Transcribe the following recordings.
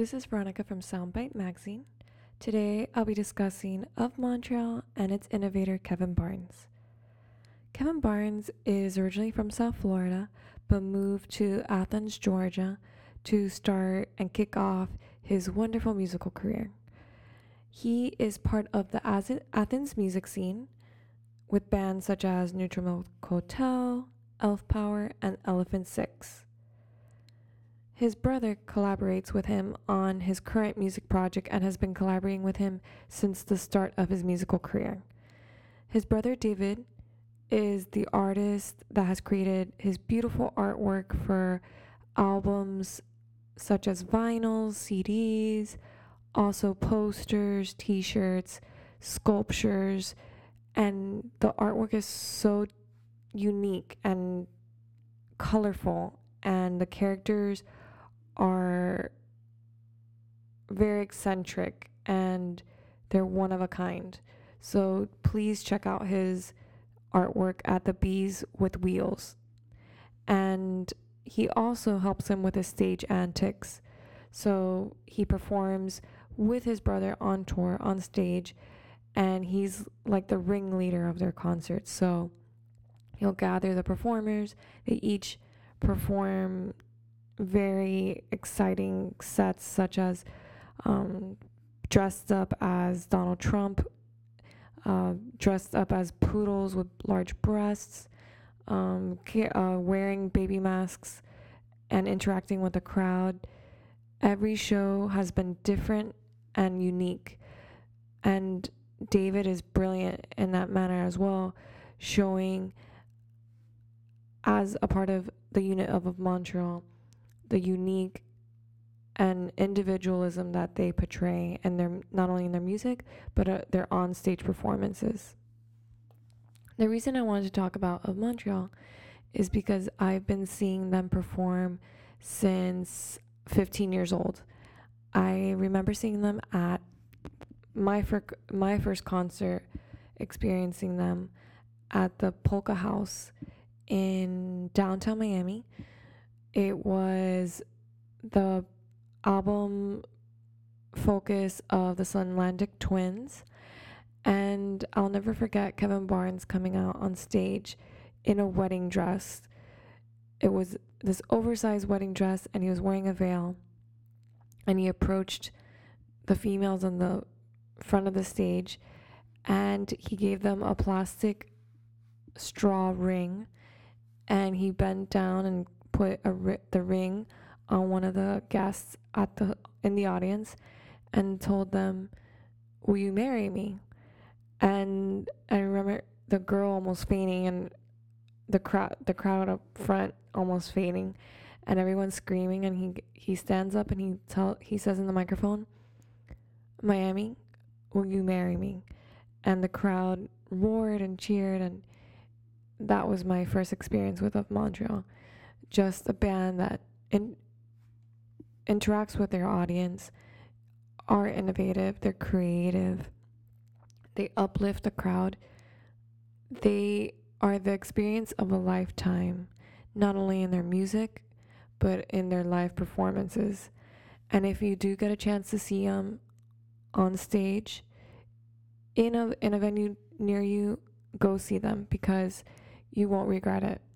This is Veronica from Soundbite Magazine. Today I'll be discussing Of Montreal and its innovator Kevin Barnes. Kevin Barnes is originally from South Florida but moved to Athens, Georgia to start and kick off his wonderful musical career. He is part of the Athens music scene with bands such as Neutral Milk Hotel, Elf Power, and Elephant Six. His brother collaborates with him on his current music project and has been collaborating with him since the start of his musical career. His brother David is the artist that has created his beautiful artwork for albums such as vinyls, CDs, also posters, t-shirts, sculptures, and the artwork is so unique and colorful, and the characters are very eccentric and they're one of a kind. So please check out his artwork at the Bees with Wheels. And he also helps him with his stage antics. So he performs with his brother on tour, on stage, and he's like the ringleader of their concerts. So he'll gather the performers. They each perform very exciting sets, such as dressed up as Donald Trump, dressed up as poodles with large breasts, wearing baby masks and interacting with the crowd. Every show has been different and unique, and David is brilliant in that manner as well, showing as a part of the unit of Montreal the unique and individualism that they portray, and their not only in their music but their on-stage performances. The reason I wanted to talk about Of Montreal is because I've been seeing them perform since 15 years old. I remember seeing them at my first concert, experiencing them at the Polka House in downtown Miami. It was the album focus of the Sunlandic Twins, and I'll never forget Kevin Barnes coming out on stage in a wedding dress. It was this oversized wedding dress, and he was wearing a veil, and he approached the females on the front of the stage, and he gave them a plastic straw ring, and he bent down and put the ring on one of the guests in the audience and told them, "Will you marry me?" And I remember the girl almost fainting, and the crowd up front almost fainting, and everyone screaming. And he stands up and he says in the microphone, "Miami, will you marry me?" And the crowd roared and cheered, and that was my first experience with Of Montreal. Just a band that interacts with their audience, are innovative, they're creative, they uplift the crowd. They are the experience of a lifetime, not only in their music, but in their live performances. And if you do get a chance to see them on stage in a venue near you, go see them, because you won't regret it.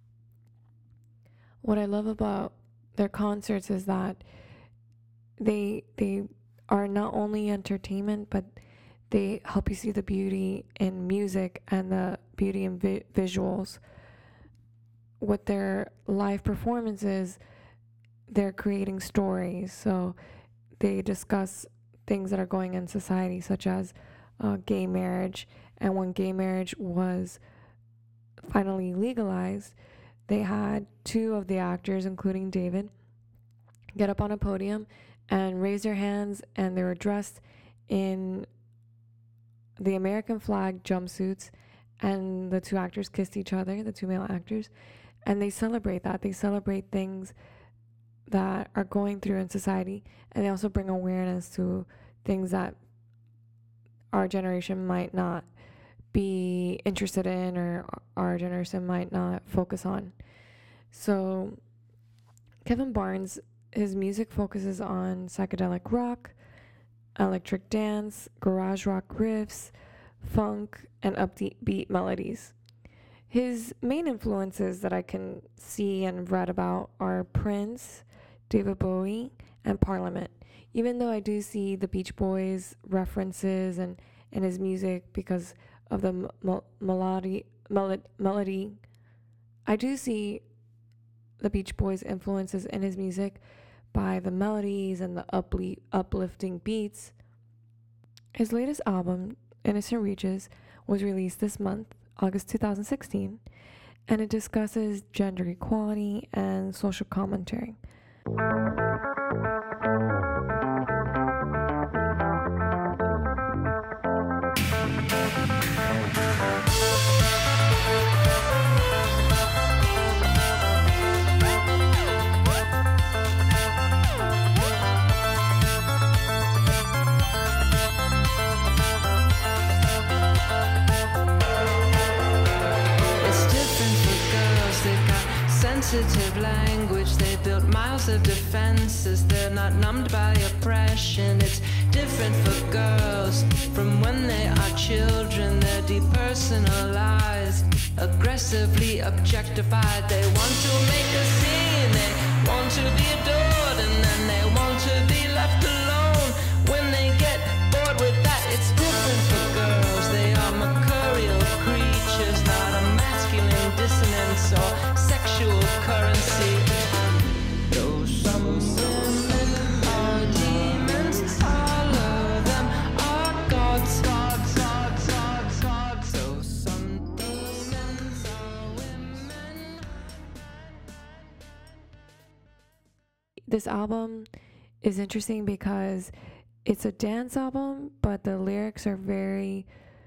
What I love about their concerts is that they are not only entertainment, but they help you see the beauty in music and the beauty in visuals. With their live performances, they're creating stories. So they discuss things that are going in society, such as gay marriage. And when gay marriage was finally legalized, they had two of the actors, including David, get up on a podium and raise their hands, and they were dressed in the American flag jumpsuits, and the two actors kissed each other, the two male actors, and they celebrate that. They celebrate things that are going through in society, and they also bring awareness to things that our generation might not be interested in, or our generation might not focus on. So Kevin Barnes His music focuses on psychedelic rock, electric dance, garage rock riffs, funk, and upbeat beat melodies. His main influences that I can see and read about are Prince, David Bowie, and Parliament. Even though I do see the Beach Boys references and his music because of the melody, I do see the Beach Boys influences in his music by the melodies and the uplifting beats. His latest album, Innocent Reaches, was released this month, August 2016, and it discusses gender equality and social commentary. Sensitive language, they built miles of defenses. They're not numbed by oppression. It's different for girls from when they are children. They're depersonalized, aggressively objectified. They want to make a scene, they want to be adored, and then they want to be left alone. When they get bored with that, it's different for girls. They are mercurial creatures, not a masculine dissonance or sexual currency. Though some women are demons, all of them are gods. Though some demons are women. This album is interesting because it's a dance album, but the lyrics are very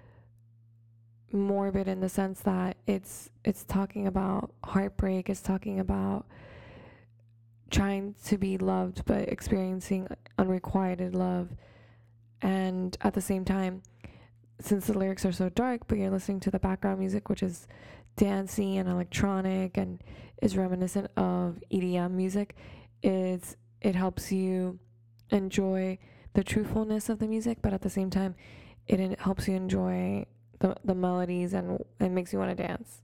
morbid in the sense that it's talking about heartbreak, it's talking about trying to be loved but experiencing unrequited love. And at the same time, since the lyrics are so dark, but you're listening to the background music, which is dancey and electronic and is reminiscent of EDM music, it helps you enjoy the truthfulness of the music, but at the same time it helps you enjoy the melodies and it makes you want to dance.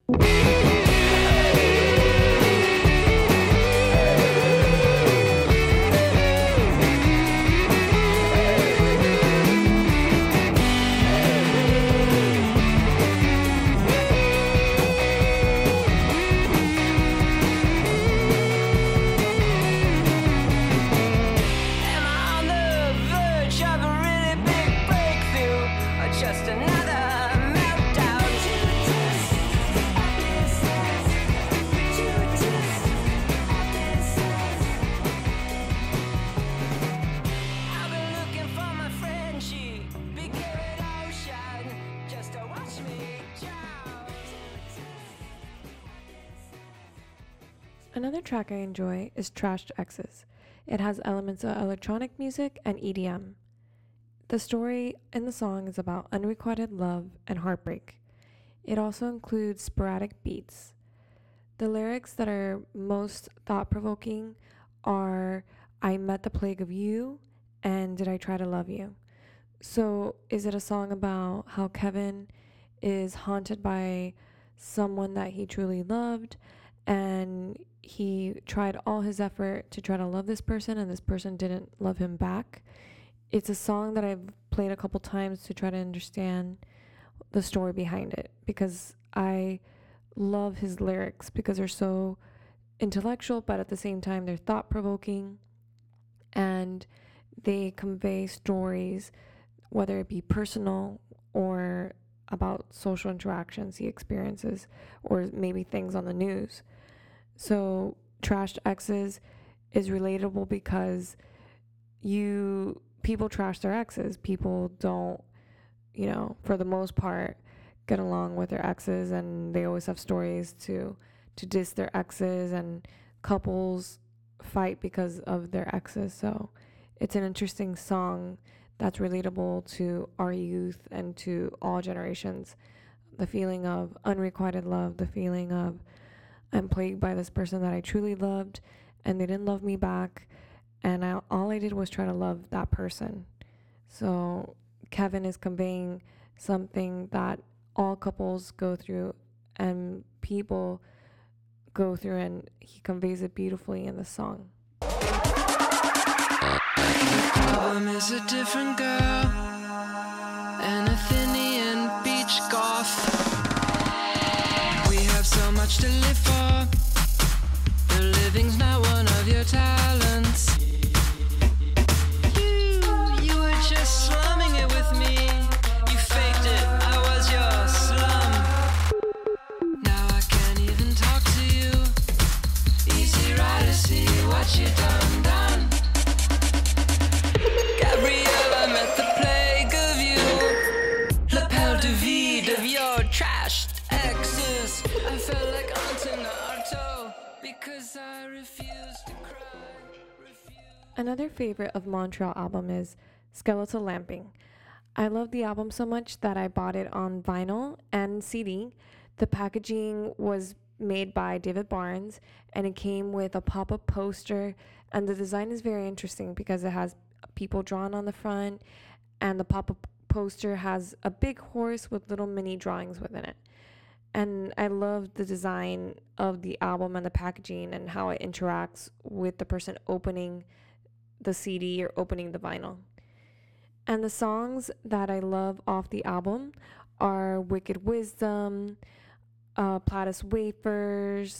Another track I enjoy is Trashed Exes. It has elements of electronic music and EDM. The story in the song is about unrequited love and heartbreak. It also includes sporadic beats. The lyrics that are most thought-provoking are, I met the plague of you, and did I try to love you? So is it a song about how Kevin is haunted by someone that he truly loved, and he tried all his effort to try to love this person and this person didn't love him back? It's a song that I've played a couple times to try to understand the story behind it, because I love his lyrics because they're so intellectual, but at the same time they're thought-provoking and they convey stories, whether it be personal or about social interactions he experiences or maybe things on the news. So Trashed Exes is relatable because people trash their exes. People don't, for the most part, get along with their exes, and they always have stories to diss their exes, and couples fight because of their exes. So it's an interesting song that's relatable to our youth and to all generations. The feeling of unrequited love, the feeling of I'm plagued by this person that I truly loved, and they didn't love me back, and all I did was try to love that person. So Kevin is conveying something that all couples go through and people go through, and he conveys it beautifully in the song. Problem is a different girl, an Athenian beach goth. We have so much to live for. The living's not one of your talents. You were just slumming it with me. You faked it, I was your slum. Now I can't even talk to you. Easy rider, see what you done. Gabrielle, I'm at the plague of you. Lapel de vide of your trashed exes. I felt like Antonato because I refused to cry. Another favorite of Montreal album is Skeletal Lamping. I love the album so much that I bought it on vinyl and CD. The packaging was made by David Barnes, and it came with a pop-up poster, and the design is very interesting because it has people drawn on the front, and the pop-up poster has a big horse with little mini drawings within it. And I love the design of the album and the packaging and how it interacts with the person opening the CD or opening the vinyl. And the songs that I love off the album are Wicked Wisdom, Platus Wafers,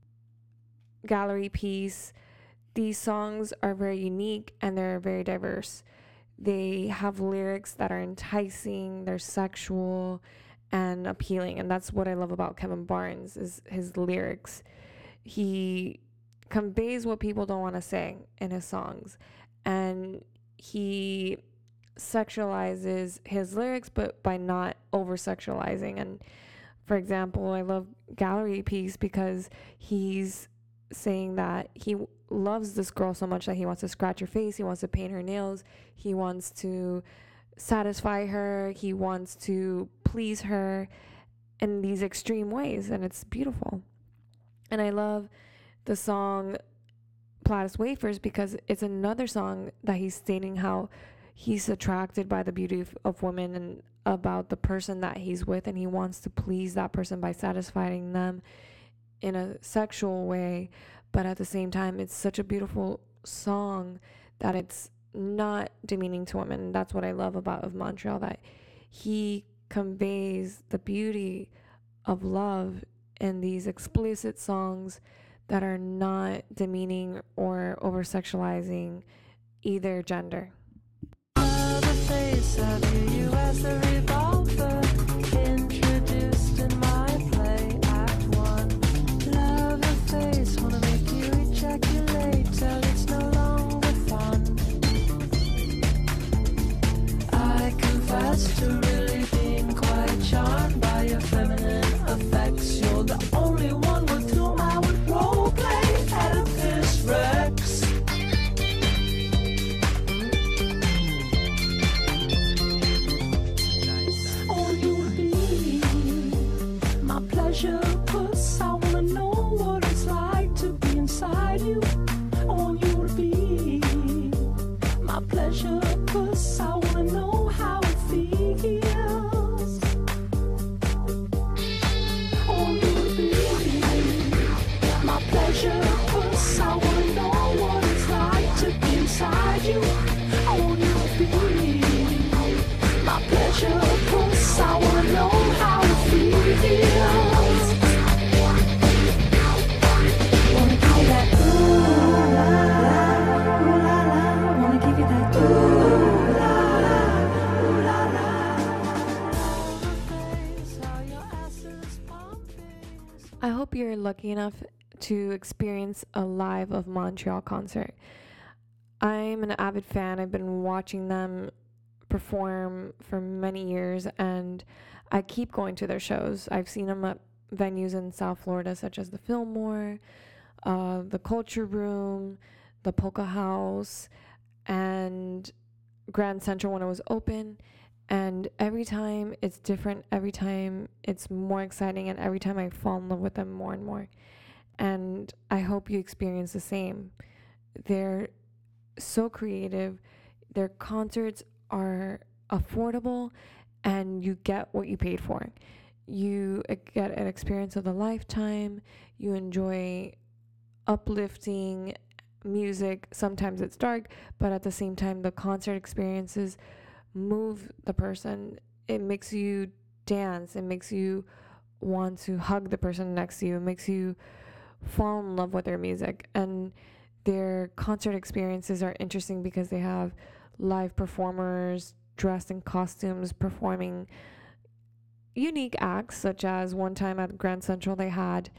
Gallery Piece. These songs are very unique and they're very diverse. They have lyrics that are enticing, they're sexual and appealing, and that's what I love about Kevin Barnes is his lyrics. He conveys what people don't want to say in his songs, and he sexualizes his lyrics but by not over sexualizing. And for example, I love Gallery Piece because he's saying that he loves this girl so much that he wants to scratch her face, he wants to paint her nails, he wants to satisfy her, he wants to please her in these extreme ways, and it's beautiful. And I love the song Platus Wafers because it's another song that he's stating how he's attracted by the beauty of women and about the person that he's with, and he wants to please that person by satisfying them in a sexual way. But at the same time, it's such a beautiful song that it's not demeaning to women. And that's what I love about Of Montreal, that he conveys the beauty of love in these explicit songs that are not demeaning or over sexualizing either gender. The face of you as the revolver introduced in my play act one. Love the face, wanna make you ejaculate till it's no longer fun. I confess to really being quite charmed by your feminine effects. You're the only one with whom I would roleplay Oedipus Rex. Puss, I wanna know what it's like to be inside you. I want you to be my pleasure, puss. I wanna know how it feels. I want you to be my pleasure, puss. I wanna know what it's like to be inside you. I want you to be my pleasure, puss. I wanna know how it feels. I hope you're lucky enough to experience a live Of Montreal concert. I'm an avid fan. I've been watching them perform for many years, and I keep going to their shows. I've seen them at venues in South Florida, such as the Fillmore, the Culture Room, the Polka House, and Grand Central when it was open. And every time it's different, every time it's more exciting, and every time I fall in love with them more and more. and I hope you experience the same. They're so creative. Their concerts are affordable, and you get what you paid for. You get an experience of a lifetime. You enjoy uplifting music. Sometimes it's dark, but at the same time, the concert experiences move the person. It makes you dance. It makes you want to hug the person next to you. It makes you fall in love with their music. And their concert experiences are interesting because they have live performers dressed in costumes performing unique acts, such as one time at Grand Central they had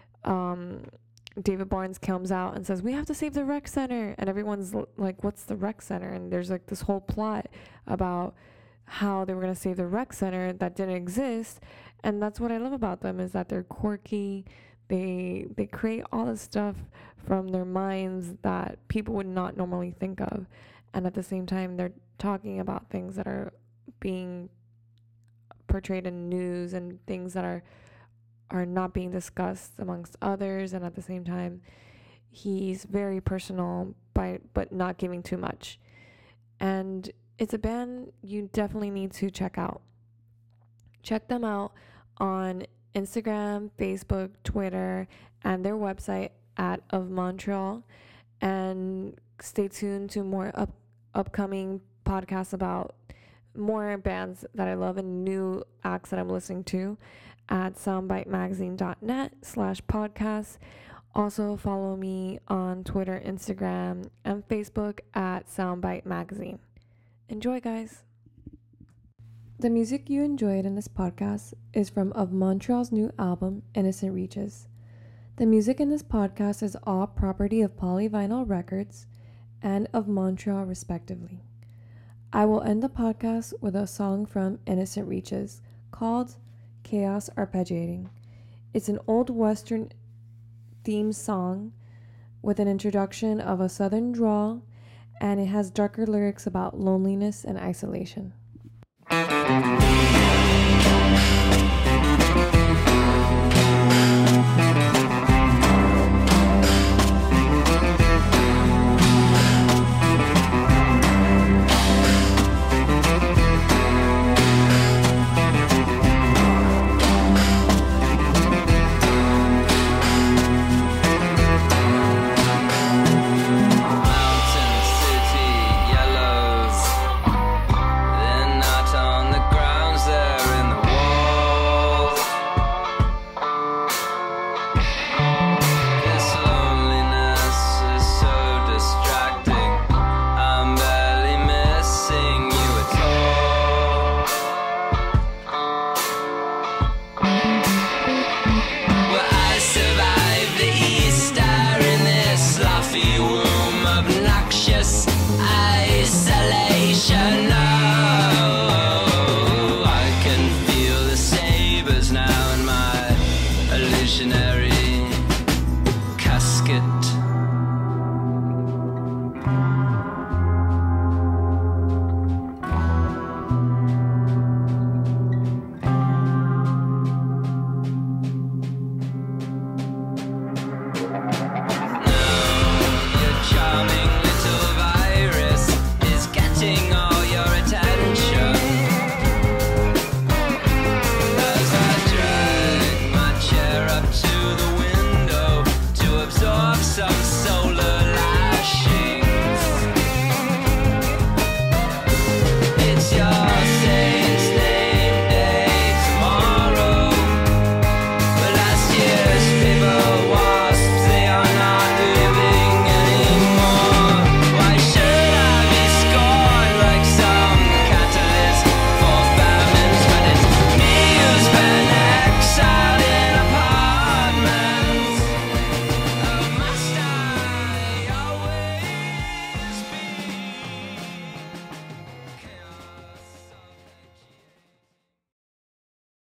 David Barnes comes out and says, "We have to save the rec center," and everyone's like, "What's the rec center?" And there's like this whole plot about how they were going to save the rec center that didn't exist. And that's what I love about them, is that they're quirky. They create all this stuff from their minds that people would not normally think of, and at the same time they're talking about things that are being portrayed in news and things that are not being discussed amongst others. And at the same time, he's very personal but not giving too much. And it's a band you definitely need to check out. Check them out on Instagram, Facebook, Twitter, and their website at Of Montreal. And stay tuned to more upcoming podcasts about more bands that I love and new acts that I'm listening to at soundbitemagazine.net/podcasts. Also follow me on Twitter, Instagram, and Facebook at Soundbite Magazine. Enjoy, guys. The music you enjoyed in this podcast is from Of Montreal's new album, Innocent Reaches. The music in this podcast is all property of Polyvinyl Records and Of Montreal, respectively. I will end the podcast with a song from Innocent Reaches called Chaos Arpeggiating. It's an old Western themed song with an introduction of a Southern drawl, and it has darker lyrics about loneliness and isolation.